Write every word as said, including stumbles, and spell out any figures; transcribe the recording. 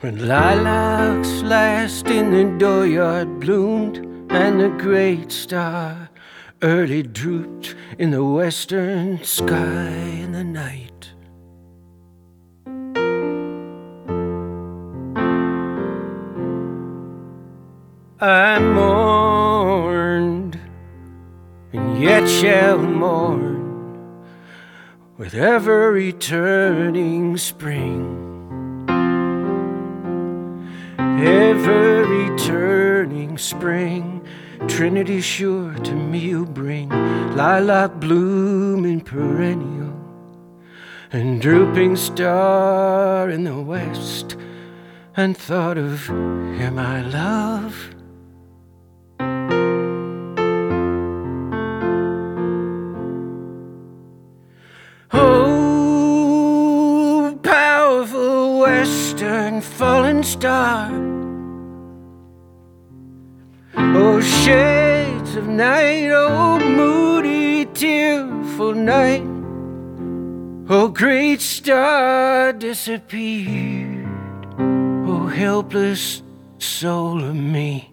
When lilacs last in the dooryard bloomed, and the great star early drooped in the western sky in the night. I mourned, and yet shall mourn, with ever-returning spring. Ever-returning spring, Trinity sure to me you bring, lilac blooming perennial, and drooping star in the west, and thought of you, my love. Oh, powerful western fallen star, oh, shades of night, oh, moody, tearful night, oh, great star disappeared, oh, helpless soul of me.